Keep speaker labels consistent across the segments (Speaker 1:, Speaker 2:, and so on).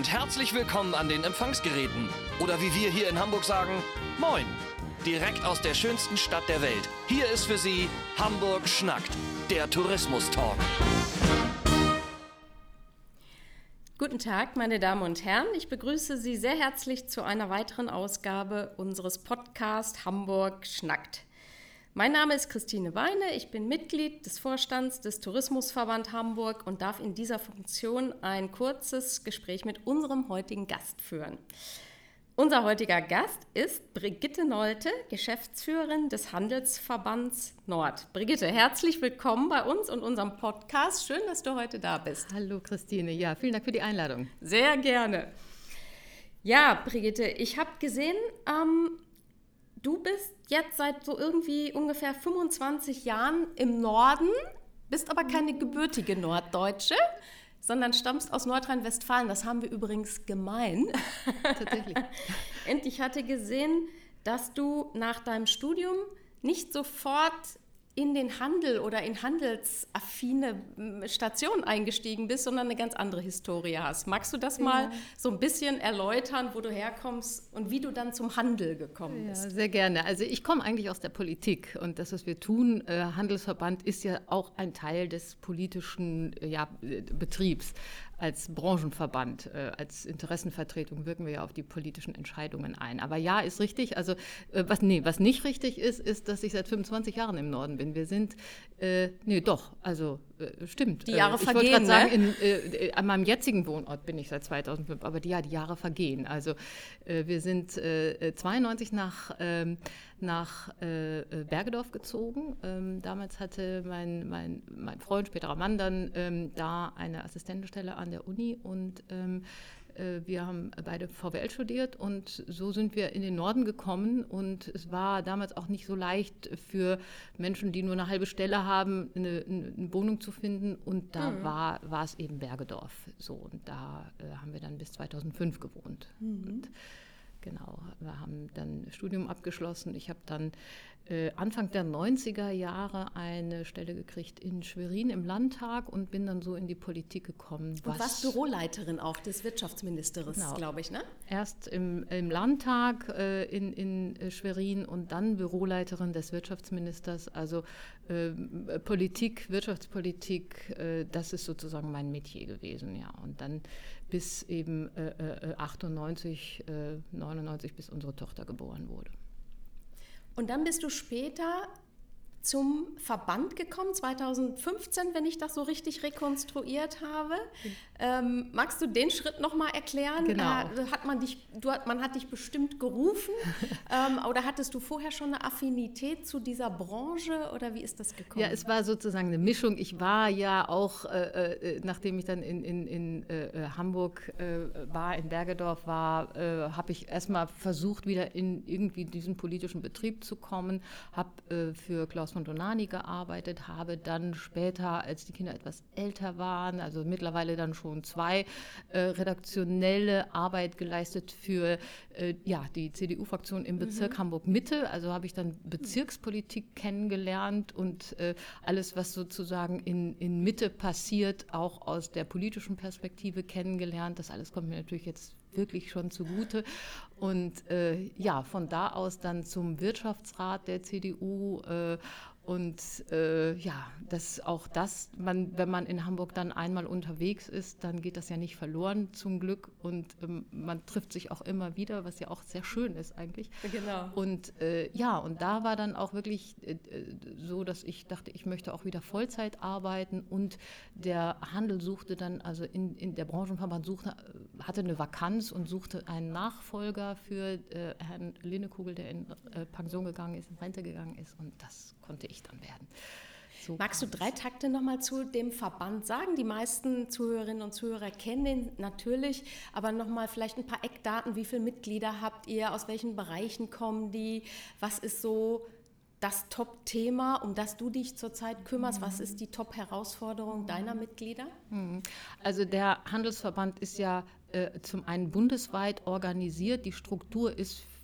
Speaker 1: und herzlich willkommen an den Empfangsgeräten. Oder wie wir hier in Hamburg sagen, Moin. Direkt aus der schönsten Stadt der Welt. Hier ist für Sie Hamburg schnackt, der Tourismus-Talk.
Speaker 2: Guten Tag, meine Damen und Herren. Ich begrüße Sie sehr herzlich zu einer weiteren Ausgabe unseres Podcasts Hamburg schnackt. Mein Name ist Christine Weine, ich bin Mitglied des Vorstands des Tourismusverband Hamburg und darf in dieser Funktion ein kurzes Gespräch mit unserem heutigen Gast führen. Unser heutiger Gast ist Brigitte Nolte, Geschäftsführerin des Handelsverbands Nord. Brigitte, herzlich willkommen bei uns und unserem Podcast. Schön, dass du heute da bist.
Speaker 3: Hallo Christine, ja, vielen Dank für die Einladung.
Speaker 2: Sehr gerne. Ja, Brigitte, ich habe gesehen, du bist jetzt seit so irgendwie ungefähr 25 Jahren im Norden, bist aber keine gebürtige Norddeutsche, sondern stammst aus Nordrhein-Westfalen. Das haben wir übrigens gemein.
Speaker 3: Tatsächlich.
Speaker 2: Und ich hatte gesehen, dass du nach deinem Studium nicht sofort in den Handel oder in handelsaffine Stationen eingestiegen bist, sondern eine ganz andere Historie hast. Magst du das mal so ein bisschen erläutern, wo du herkommst und wie du dann zum Handel gekommen bist?
Speaker 3: Ja, sehr gerne. Also ich komme eigentlich aus der Politik und das, was wir tun, Handelsverband, ist ja auch ein Teil des politischen Betriebs. Als Branchenverband, als Interessenvertretung wirken wir ja auf die politischen Entscheidungen ein. Aber ja, ist richtig. Also was nicht richtig ist, dass ich seit 25 Jahren im Norden bin. Wir sind, stimmt.
Speaker 2: Die Jahre vergehen,
Speaker 3: ich wollte gerade sagen, an meinem jetzigen Wohnort bin ich seit 2005, aber die Jahre vergehen. Also wir sind 92 nach Bergedorf gezogen. Damals hatte mein Freund, späterer Mann dann, da eine Assistentenstelle an der Uni und wir haben beide VWL studiert und so sind wir in den Norden gekommen und es war damals auch nicht so leicht für Menschen, die nur eine halbe Stelle haben, eine Wohnung zu finden und da war es eben Bergedorf so und da haben wir dann bis 2005 gewohnt. Und genau, wir haben dann Studium abgeschlossen. Ich habe dann Anfang der 90er Jahre eine Stelle gekriegt in Schwerin im Landtag und bin dann so in die Politik gekommen.
Speaker 2: Und warst Büroleiterin auch des Wirtschaftsministers, genau, glaube ich, ne?
Speaker 3: Erst im Landtag in Schwerin und dann Büroleiterin des Wirtschaftsministers. Also Politik, Wirtschaftspolitik, das ist sozusagen mein Metier gewesen, ja. Und dann bis eben 98, 99, bis unsere Tochter geboren wurde.
Speaker 2: Und dann bist du später zum Verband gekommen, 2015, wenn ich das so richtig rekonstruiert habe. Magst du den Schritt nochmal erklären?
Speaker 3: Genau.
Speaker 2: Man hat dich bestimmt gerufen oder hattest du vorher schon eine Affinität zu dieser Branche oder wie ist das gekommen?
Speaker 3: Ja, es war sozusagen eine Mischung. Ich war ja auch, nachdem ich dann in Hamburg war, in Bergedorf war, habe ich erstmal versucht, wieder in irgendwie diesen politischen Betrieb zu kommen, habe für Klaus von Donani gearbeitet, habe dann später, als die Kinder etwas älter waren, also mittlerweile dann schon 2, redaktionelle Arbeit geleistet für die CDU-Fraktion im Bezirk Hamburg-Mitte. Also habe ich dann Bezirkspolitik kennengelernt und alles, was sozusagen in Mitte passiert, auch aus der politischen Perspektive kennengelernt. Das alles kommt mir natürlich jetzt wirklich schon zugute. Und von da aus dann zum Wirtschaftsrat der CDU und wenn man in Hamburg dann einmal unterwegs ist, dann geht das ja nicht verloren zum Glück und man trifft sich auch immer wieder, was ja auch sehr schön ist eigentlich.
Speaker 2: Genau.
Speaker 3: Und und da war dann auch wirklich so, dass ich dachte, ich möchte auch wieder Vollzeit arbeiten und der Handel suchte dann, also in der Branchenverband hatte eine Vakanz und suchte einen Nachfolger für Herrn Linnekugel, der in Pension gegangen ist, in Rente gegangen ist und das konnte ich dann werden. So
Speaker 2: magst du 3 Takte nochmal zu dem Verband sagen? Die meisten Zuhörerinnen und Zuhörer kennen den natürlich, aber nochmal vielleicht ein paar Eckdaten. Wie viele Mitglieder habt ihr? Aus welchen Bereichen kommen die? Was ist so das Top-Thema, um das du dich zurzeit kümmerst? Was ist die Top-Herausforderung deiner Mitglieder?
Speaker 3: Also der Handelsverband ist ja zum einen bundesweit organisiert. Die Struktur ist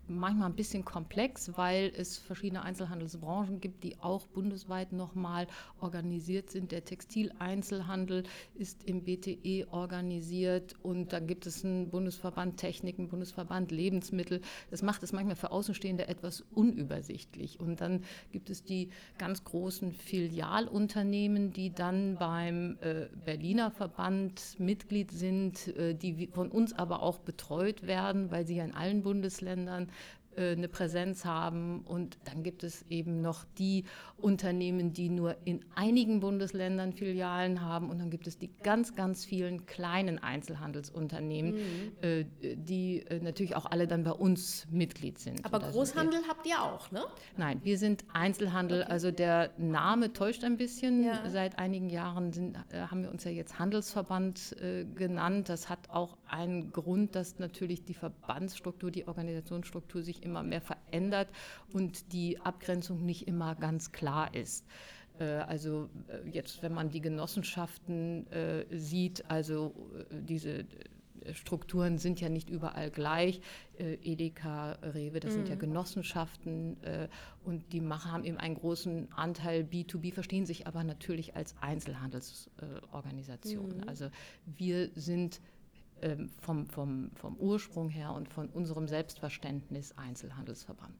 Speaker 3: manchmal ein bisschen komplex, weil es verschiedene Einzelhandelsbranchen gibt, die auch bundesweit nochmal organisiert sind. Der Textileinzelhandel ist im BTE organisiert und dann gibt es einen Bundesverband Technik, einen Bundesverband Lebensmittel. Das macht es manchmal für Außenstehende etwas unübersichtlich. Und dann gibt es die ganz großen Filialunternehmen, die dann beim Berliner Verband Mitglied sind, die von uns aber auch betreut werden, weil sie ja in allen Bundesländern eine Präsenz haben. Und dann gibt es eben noch die Unternehmen, die nur in einigen Bundesländern Filialen haben. Und dann gibt es die ganz, ganz vielen kleinen Einzelhandelsunternehmen, die natürlich auch alle dann bei uns Mitglied sind.
Speaker 2: Aber Großhandel habt ihr auch, ne?
Speaker 3: Nein, wir sind Einzelhandel. Okay. Also der Name täuscht ein bisschen.
Speaker 2: Ja.
Speaker 3: Seit einigen Jahren haben wir uns ja jetzt Handelsverband genannt. Das hat auch einen Grund, dass natürlich die Verbandsstruktur, die Organisationsstruktur sich immer mehr verändert und die Abgrenzung nicht immer ganz klar ist. Also jetzt, wenn man die Genossenschaften sieht, also diese Strukturen sind ja nicht überall gleich. Edeka, Rewe, das sind ja Genossenschaften und die haben eben einen großen Anteil B2B, verstehen sich aber natürlich als Einzelhandelsorganisationen. Also wir sind vom Ursprung her und von unserem Selbstverständnis Einzelhandelsverband.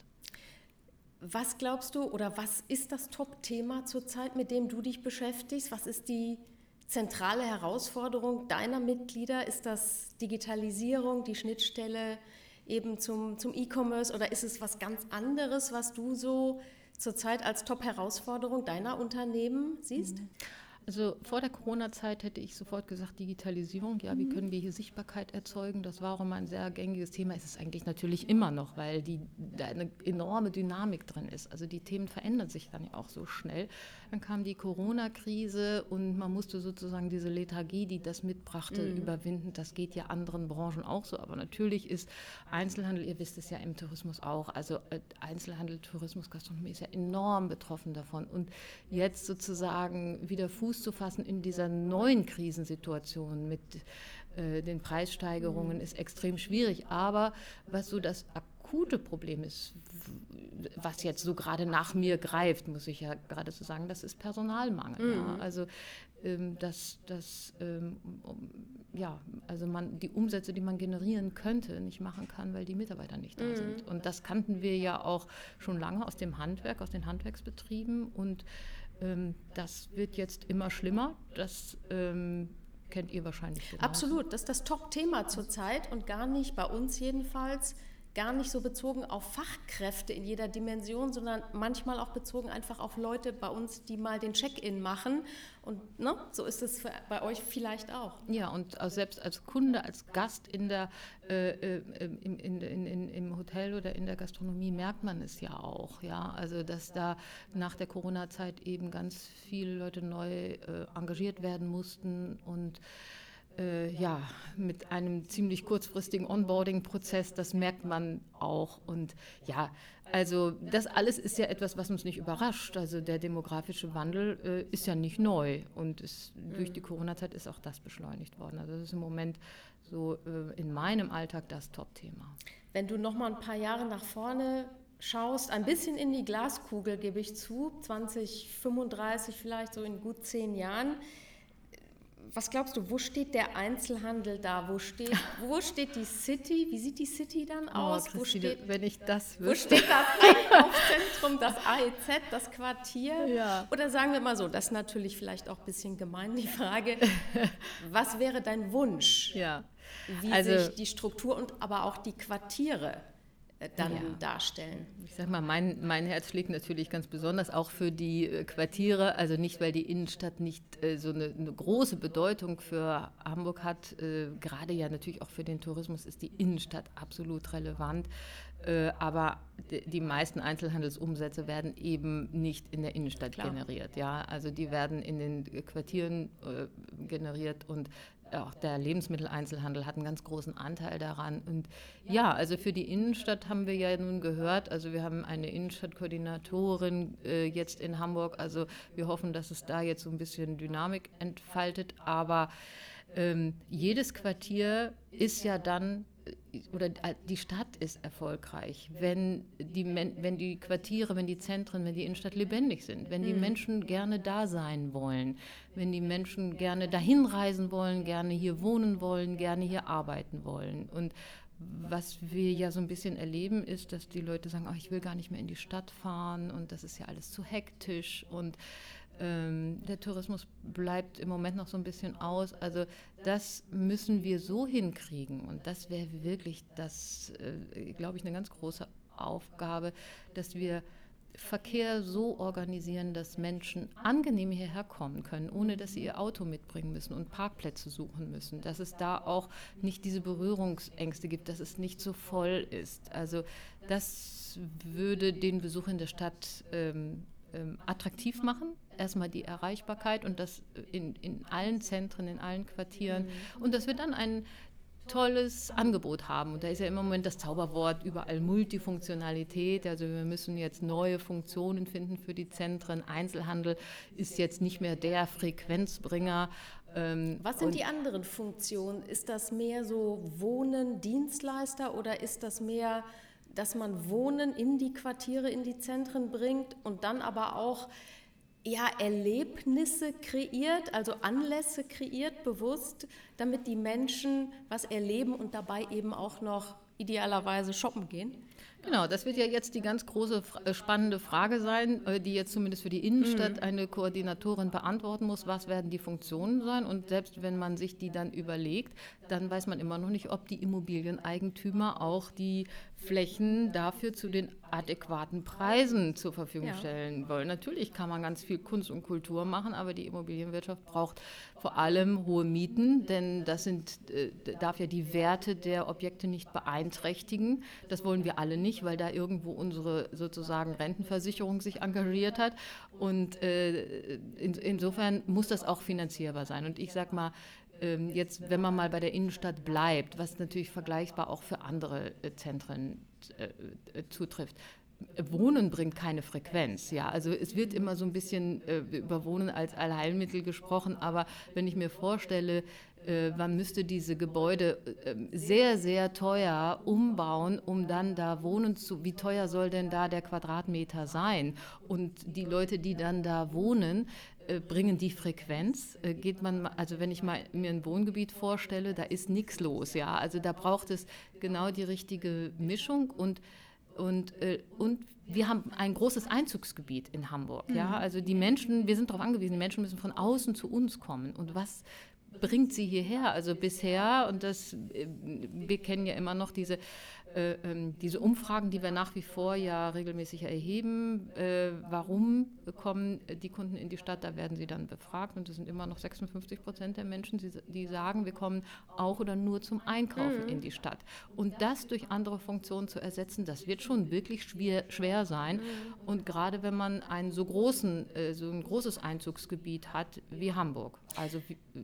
Speaker 2: Was glaubst du oder was ist das Top-Thema zurzeit, mit dem du dich beschäftigst? Was ist die zentrale Herausforderung deiner Mitglieder? Ist das Digitalisierung, die Schnittstelle eben zum E-Commerce oder ist es was ganz anderes, was du so zurzeit als Top-Herausforderung deiner Unternehmen siehst?
Speaker 3: Also vor der Corona-Zeit hätte ich sofort gesagt, Digitalisierung, ja, wie können wir hier Sichtbarkeit erzeugen? Das war auch immer ein sehr gängiges Thema, ist es eigentlich natürlich immer noch, weil da eine enorme Dynamik drin ist. Also die Themen verändern sich dann ja auch so schnell. Dann kam die Corona-Krise und man musste sozusagen diese Lethargie, die das mitbrachte, überwinden. Das geht ja anderen Branchen auch so, aber natürlich ist Einzelhandel, ihr wisst es ja im Tourismus auch, also Einzelhandel, Tourismus, Gastronomie ist ja enorm betroffen davon. Und jetzt sozusagen wieder Fuß zu fassen in dieser neuen Krisensituation mit den Preissteigerungen ist extrem schwierig. Aber was so das akute Problem ist, was jetzt so gerade nach mir greift, muss ich ja gerade so sagen, das ist Personalmangel. Ja. Also man die Umsätze, die man generieren könnte, nicht machen kann, weil die Mitarbeiter nicht da sind. Und das kannten wir ja auch schon lange aus dem Handwerk, aus den Handwerksbetrieben und das wird jetzt immer schlimmer. Das kennt ihr wahrscheinlich genau.
Speaker 2: Absolut, das ist das Top-Thema zurzeit und gar nicht, bei uns jedenfalls, gar nicht so bezogen auf Fachkräfte in jeder Dimension, sondern manchmal auch bezogen einfach auf Leute bei uns, die mal den Check-in machen. Und so ist es bei euch vielleicht auch.
Speaker 3: Ja, und selbst als Kunde, als Gast im Hotel oder in der Gastronomie merkt man es ja auch. Ja? Also dass da nach der Corona-Zeit eben ganz viele Leute neu engagiert werden mussten und mit einem ziemlich kurzfristigen Onboarding-Prozess, das merkt man auch. Und ja, also das alles ist ja etwas, was uns nicht überrascht. Also der demografische Wandel ist ja nicht neu und durch die Corona-Zeit ist auch das beschleunigt worden. Also das ist im Moment so in meinem Alltag das Top-Thema.
Speaker 2: Wenn du noch mal ein paar Jahre nach vorne schaust, ein bisschen in die Glaskugel, gebe ich zu, 2035 vielleicht, so in gut 10 Jahren, was glaubst du, wo steht der Einzelhandel da? Wo steht die City? Wie sieht die City dann aus?
Speaker 3: Christine, wenn ich das wüsste.
Speaker 2: Wo steht das Einkaufszentrum, das AEZ, das Quartier?
Speaker 3: Ja.
Speaker 2: Oder sagen wir mal so, das ist natürlich vielleicht auch ein bisschen gemein, die Frage, was wäre dein Wunsch?
Speaker 3: Ja.
Speaker 2: Wie sich die Struktur und aber auch die Quartiere dann darstellen.
Speaker 3: Ich sag mal, mein Herz schlägt natürlich ganz besonders auch für die Quartiere, also nicht, weil die Innenstadt nicht so eine große Bedeutung für Hamburg hat, gerade ja natürlich auch für den Tourismus ist die Innenstadt absolut relevant, aber die meisten Einzelhandelsumsätze werden eben nicht in der Innenstadt generiert, ja, also die werden in den Quartieren generiert und auch der Lebensmitteleinzelhandel hat einen ganz großen Anteil daran. Und ja, also für die Innenstadt haben wir ja nun gehört, also wir haben eine Innenstadtkoordinatorin jetzt in Hamburg, also wir hoffen, dass es da jetzt so ein bisschen Dynamik entfaltet, aber jedes Quartier ist ja dann oder die Stadt ist erfolgreich, wenn die Quartiere, wenn die Zentren, wenn die Innenstadt lebendig sind, wenn die Menschen gerne da sein wollen, wenn die Menschen gerne dahin reisen wollen, gerne hier wohnen wollen, gerne hier arbeiten wollen. Und was wir ja so ein bisschen erleben, ist, dass die Leute sagen, ich will gar nicht mehr in die Stadt fahren und das ist ja alles zu hektisch und der Tourismus bleibt im Moment noch so ein bisschen aus. Also das müssen wir so hinkriegen und das wäre wirklich glaube ich, eine ganz große Aufgabe, dass wir Verkehr so organisieren, dass Menschen angenehm hierher kommen können, ohne dass sie ihr Auto mitbringen müssen und Parkplätze suchen müssen, dass es da auch nicht diese Berührungsängste gibt, dass es nicht so voll ist. Also das würde den Besuch in der Stadt attraktiv machen. Erstmal die Erreichbarkeit und das in allen Zentren, in allen Quartieren. Und dass wir dann ein tolles Angebot haben. Und da ist ja im Moment das Zauberwort überall Multifunktionalität. Also wir müssen jetzt neue Funktionen finden für die Zentren. Einzelhandel ist jetzt nicht mehr der Frequenzbringer.
Speaker 2: Was sind die anderen Funktionen? Ist das mehr so Wohnen, Dienstleister oder ist das mehr, dass man Wohnen in die Quartiere, in die Zentren bringt und dann aber auch Erlebnisse kreiert, also Anlässe kreiert, bewusst, damit die Menschen was erleben und dabei eben auch noch idealerweise shoppen gehen?
Speaker 3: Genau, das wird ja jetzt die ganz große, spannende Frage sein, die jetzt zumindest für die Innenstadt eine Koordinatorin beantworten muss. Was werden die Funktionen sein? Und selbst wenn man sich die dann überlegt, dann weiß man immer noch nicht, ob die Immobilieneigentümer auch die Flächen dafür zu den adäquaten Preisen zur Verfügung stellen wollen. Natürlich kann man ganz viel Kunst und Kultur machen, aber die Immobilienwirtschaft braucht vor allem hohe Mieten, denn das darf ja die Werte der Objekte nicht beeinträchtigen. Das wollen wir alle nicht, weil da irgendwo unsere sozusagen Rentenversicherung sich engagiert hat. Und insofern muss das auch finanzierbar sein. Und ich sage mal, jetzt, wenn man mal bei der Innenstadt bleibt, was natürlich vergleichbar auch für andere Zentren zutrifft. Wohnen bringt keine Frequenz, ja. Also es wird immer so ein bisschen über Wohnen als Allheilmittel gesprochen, aber wenn ich mir vorstelle, man müsste diese Gebäude sehr, sehr teuer umbauen, um dann da wohnen zu. Wie teuer soll denn da der Quadratmeter sein? Und die Leute, die dann da wohnen, bringen die Frequenz? Also wenn ich mir ein Wohngebiet vorstelle, da ist nichts los, ja. Also da braucht es genau die richtige Mischung und wir haben ein großes Einzugsgebiet in Hamburg. Ja? Also wir sind darauf angewiesen, die Menschen müssen von außen zu uns kommen. Und was bringt sie hierher? Also bisher, und wir kennen ja immer noch diese Umfragen, die wir nach wie vor ja regelmäßig erheben. Warum kommen die Kunden in die Stadt? Da werden sie dann befragt und das sind immer noch 56% der Menschen, die sagen, wir kommen auch oder nur zum Einkaufen in die Stadt. Und das durch andere Funktionen zu ersetzen, das wird schon wirklich schwer sein. Und gerade wenn man so ein großes Einzugsgebiet hat wie Hamburg. Also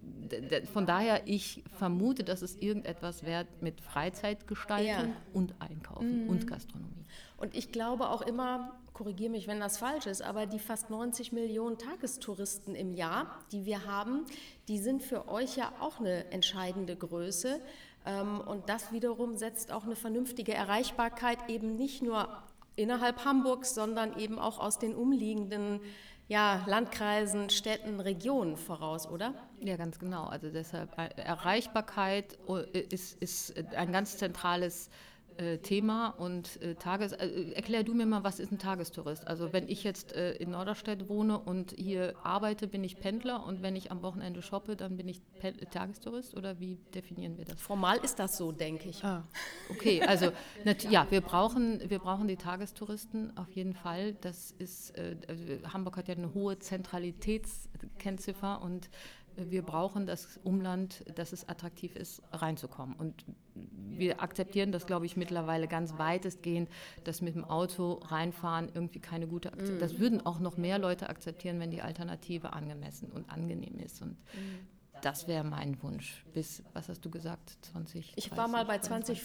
Speaker 3: von daher, ich vermute, dass es irgendetwas wird mit Freizeitgestaltung und Einkaufen und Gastronomie.
Speaker 2: Und ich glaube auch immer, korrigiere mich, wenn das falsch ist, aber die fast 90 Millionen Tagestouristen im Jahr, die wir haben, die sind für euch ja auch eine entscheidende Größe. Und das wiederum setzt auch eine vernünftige Erreichbarkeit eben nicht nur innerhalb Hamburgs, sondern eben auch aus den umliegenden Landkreisen, Städten, Regionen voraus, oder?
Speaker 3: Ja, ganz genau. Also deshalb Erreichbarkeit ist ein ganz zentrales Thema und erklär du mir mal, was ist ein Tagestourist? Also wenn ich jetzt in Norderstedt wohne und hier arbeite, bin ich Pendler und wenn ich am Wochenende shoppe, dann bin ich Tagestourist oder wie definieren wir das?
Speaker 2: Formal ist das so, denke ich.
Speaker 3: Okay, also wir brauchen die Tagestouristen auf jeden Fall. Das ist, Hamburg hat ja eine hohe Zentralitätskennziffer und wir brauchen das Umland, dass es attraktiv ist, reinzukommen. Und wir akzeptieren das, glaube ich, mittlerweile ganz weitestgehend, dass mit dem Auto reinfahren irgendwie keine gute Akzeptanz. Das würden auch noch mehr Leute akzeptieren, wenn die Alternative angemessen und angenehm ist. Und das wäre mein Wunsch. Was hast du gesagt, 2030?
Speaker 2: Ich war mal bei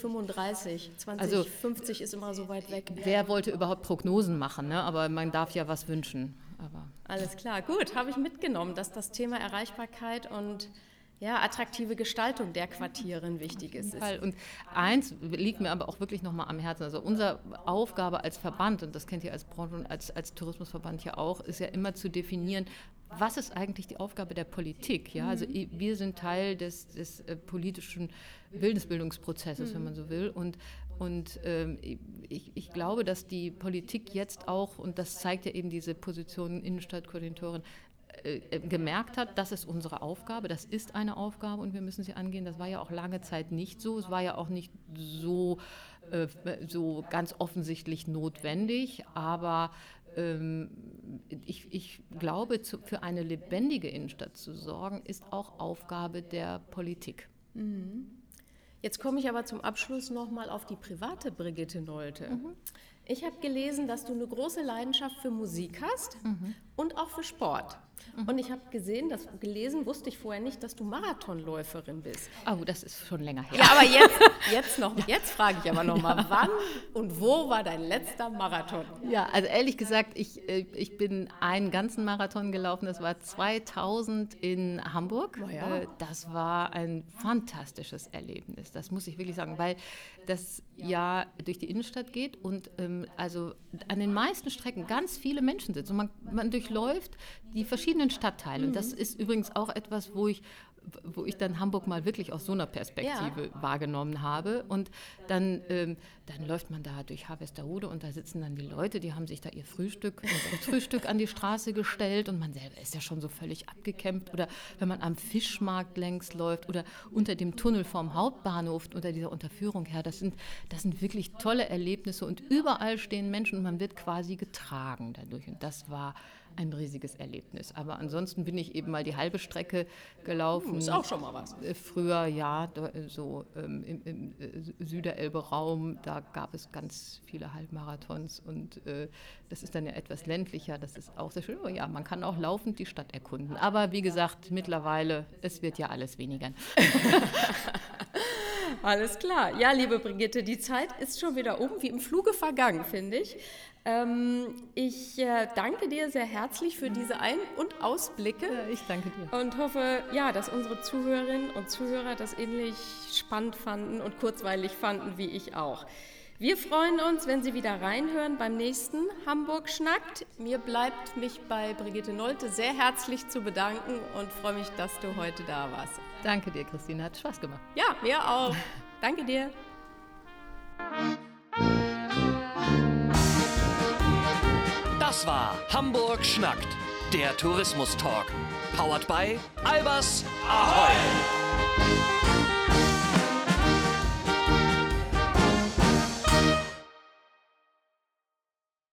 Speaker 2: 2035. 2050 ist immer so weit weg.
Speaker 3: Wer wollte überhaupt Prognosen machen, ne? Aber man darf ja was wünschen.
Speaker 2: Alles klar, gut, habe ich mitgenommen, dass das Thema Erreichbarkeit und Ja, attraktive Gestaltung der Quartiere ein wichtiges ist.
Speaker 3: Und eins liegt mir aber auch wirklich nochmal am Herzen. Also unsere Aufgabe als Verband, und das kennt ihr als Branche und als Tourismusverband ja auch, ist ja immer zu definieren, was ist eigentlich die Aufgabe der Politik? Ja? Also wir sind Teil des politischen Bildungsprozesses, wenn man so will. Und ich glaube, dass die Politik jetzt auch, und das zeigt ja eben diese Position Innenstadtkoordinatorin, gemerkt hat, das ist unsere Aufgabe, das ist eine Aufgabe und wir müssen sie angehen. Das war ja auch lange Zeit nicht so. Es war ja auch nicht so ganz offensichtlich notwendig, aber ich glaube, für eine lebendige Innenstadt zu sorgen, ist auch Aufgabe der Politik.
Speaker 2: Jetzt komme ich aber zum Abschluss nochmal auf die private Brigitte Nolte. Ich habe gelesen, dass du eine große Leidenschaft für Musik hast und auch für Sport. Und ich habe gelesen, wusste ich vorher nicht, dass du Marathonläuferin bist.
Speaker 3: Oh, das ist schon länger her.
Speaker 2: Ja, aber jetzt frage ich aber nochmal, wann und wo war dein letzter Marathon?
Speaker 3: Ja, also ehrlich gesagt, ich bin einen ganzen Marathon gelaufen, das war 2000 in Hamburg.
Speaker 2: Oh ja.
Speaker 3: Das war ein fantastisches Erlebnis, das muss ich wirklich sagen, weil das ja durch die Innenstadt geht und also an den meisten Strecken ganz viele Menschen sitzen. Und man durchläuft die verschiedenen Stadtteile. Und das ist übrigens auch etwas, wo ich dann Hamburg mal wirklich aus so einer Perspektive wahrgenommen habe. Und dann läuft man da durch Harvesterude und da sitzen dann die Leute, die haben sich da ihr Frühstück an die Straße gestellt und man selber ist ja schon so völlig abgekämpft. Oder wenn man am Fischmarkt längs läuft oder unter dem Tunnel vorm Hauptbahnhof, unter dieser Unterführung her, das sind wirklich tolle Erlebnisse und überall stehen Menschen und man wird quasi getragen dadurch. Und das war ein riesiges Erlebnis. Aber ansonsten bin ich eben mal die halbe Strecke gelaufen.
Speaker 2: Ist auch schon mal was.
Speaker 3: Früher, ja, so im Süderelbe-Raum, da gab es ganz viele Halbmarathons und das ist dann ja etwas ländlicher, das ist auch sehr schön. Oh ja, man kann auch laufend die Stadt erkunden. Aber wie gesagt, mittlerweile, es wird ja alles weniger.
Speaker 2: Alles klar. Ja, liebe Brigitte, die Zeit ist schon wieder wie im Fluge vergangen, finde ich. Ich danke dir sehr herzlich für diese Ein- und Ausblicke.
Speaker 3: Ja, ich danke dir.
Speaker 2: Und hoffe, ja, dass unsere Zuhörerinnen und Zuhörer das ähnlich spannend fanden und kurzweilig fanden wie ich auch. Wir freuen uns, wenn Sie wieder reinhören beim nächsten Hamburg schnackt. Mir bleibt, mich bei Brigitte Nolte sehr herzlich zu bedanken und freue mich, dass du heute da warst.
Speaker 3: Danke dir, Christine, hat Spaß gemacht.
Speaker 2: Ja, mir auch. Danke dir.
Speaker 1: Das war Hamburg schnackt, der Tourismus-Talk. Powered by Albers Ahoi!